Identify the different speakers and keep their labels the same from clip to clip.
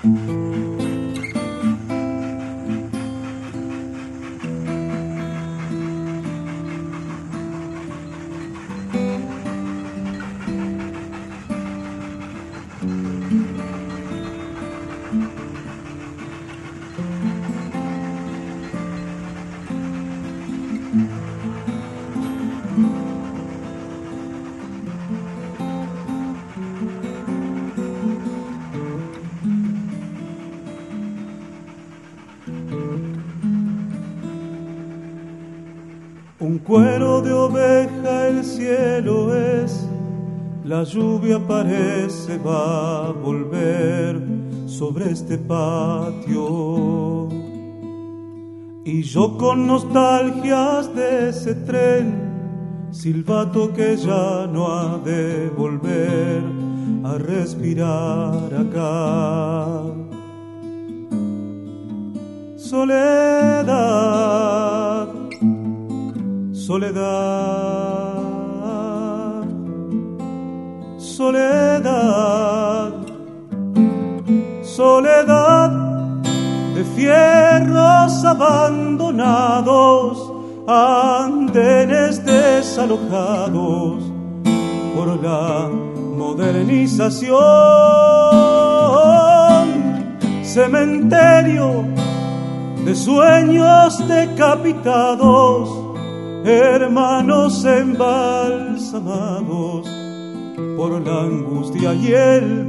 Speaker 1: Un cuero de oveja el cielo es, la lluvia parece va a volver sobre este patio. Y yo con nostalgias de ese tren, silbato que ya no ha de volver a respirar acá. Soledad, soledad, soledad, soledad de fierros abandonados, andenes desalojados por la modernización, cementerio de sueños decapitados, hermanos embalsamados por la angustia y el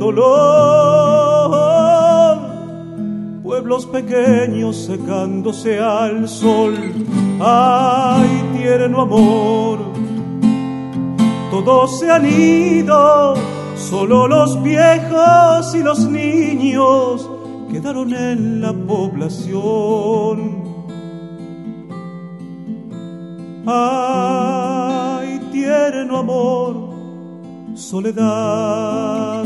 Speaker 1: dolor, pueblos pequeños secándose al sol. Ay, tierno amor, todos se han ido, solo los viejos y los niños quedaron en la población. Ay, tierno amor, soledad.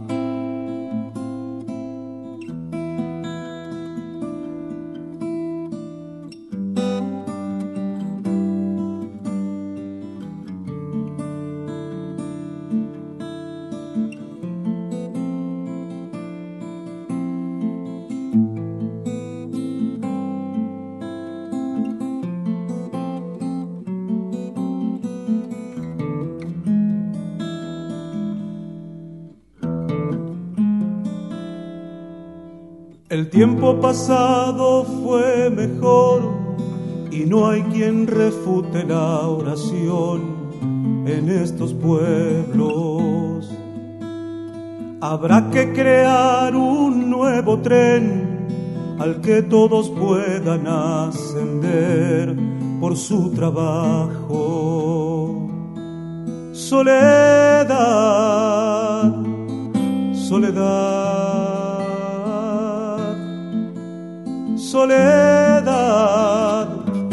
Speaker 1: El tiempo pasado fue mejor y no hay quien refute la oración en estos pueblos. Habrá que crear un nuevo tren al que todos puedan ascender por su trabajo. Soledad, soledad, soledad,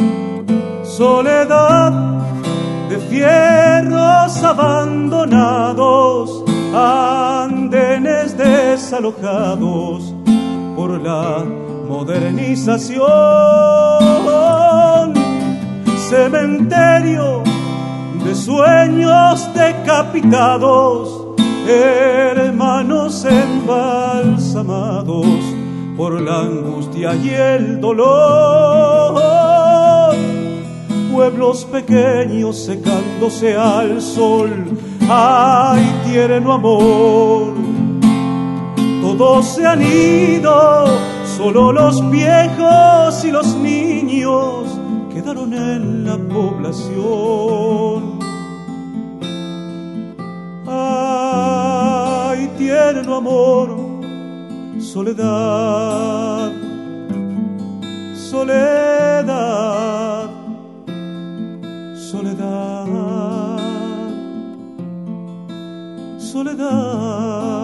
Speaker 1: soledad de fierros abandonados, andenes desalojados por la modernización, cementerio de sueños decapitados, hermanos embalsamados por la angustia y el dolor, pueblos pequeños secándose al sol. Ay, tierno amor, todos se han ido, solo los viejos y los niños quedaron en la población. Ay, tierno amor, soledad, soledad, soledad, soledad.